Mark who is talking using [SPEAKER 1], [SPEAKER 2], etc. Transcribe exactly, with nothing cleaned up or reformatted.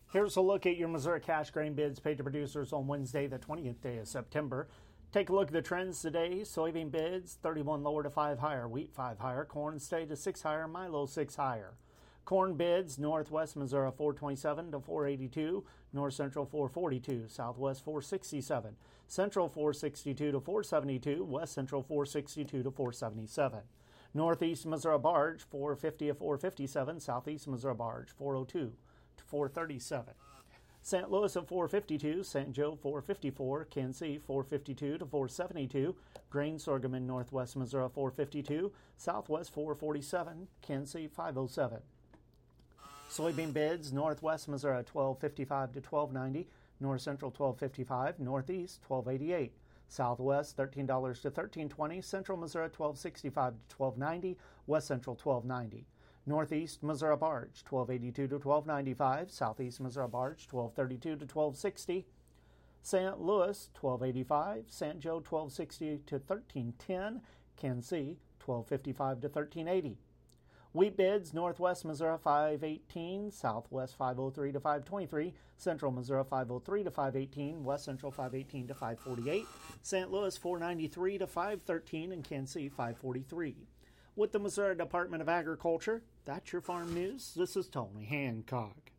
[SPEAKER 1] Here's a look at your Missouri cash grain bids paid to producers on Wednesday, the twentieth day of September. Take a look at the trends today. Soybean bids, thirty-one lower to five higher. Wheat, five higher. Corn stayed to six higher. Milo, six higher. Corn bids, Northwest Missouri, four twenty-seven to four eighty-two. North Central, four forty-two. Southwest, four sixty-seven. Central, four sixty-two to four seventy-two. West Central, four sixty-two to four seventy-seven. Northeast Missouri barge, four fifty to four fifty-seven. Southeast Missouri barge, four oh two to four thirty-seven. Saint Louis at four fifty-two, Saint Joe four fifty-four, Kansas City four fifty-two to four seventy-two, grain sorghum in Northwest Missouri four fifty-two, Southwest four forty-seven, Kansas City five oh seven. Soybean bids, Northwest Missouri twelve fifty-five to twelve ninety, North Central twelve fifty-five, Northeast twelve eighty-eight, Southwest thirteen dollars to thirteen twenty, Central Missouri twelve sixty-five to twelve ninety, West Central twelve ninety. Northeast Missouri barge, twelve eighty-two to twelve ninety-five. Southeast Missouri barge, twelve thirty-two to twelve sixty. Saint Louis, twelve eighty-five. Saint Joe, twelve sixty to thirteen ten. Kansas City, twelve fifty-five to thirteen eighty. Wheat bids, Northwest Missouri five eighteen, Southwest five oh three to five twenty-three, Central Missouri five oh three to five eighteen, West Central five eighteen to five forty-eight, Saint Louis four ninety-three to five thirteen, and Kansas City five forty-three. With the Missouri Department of Agriculture, that's your farm news. This is Tony Hancock.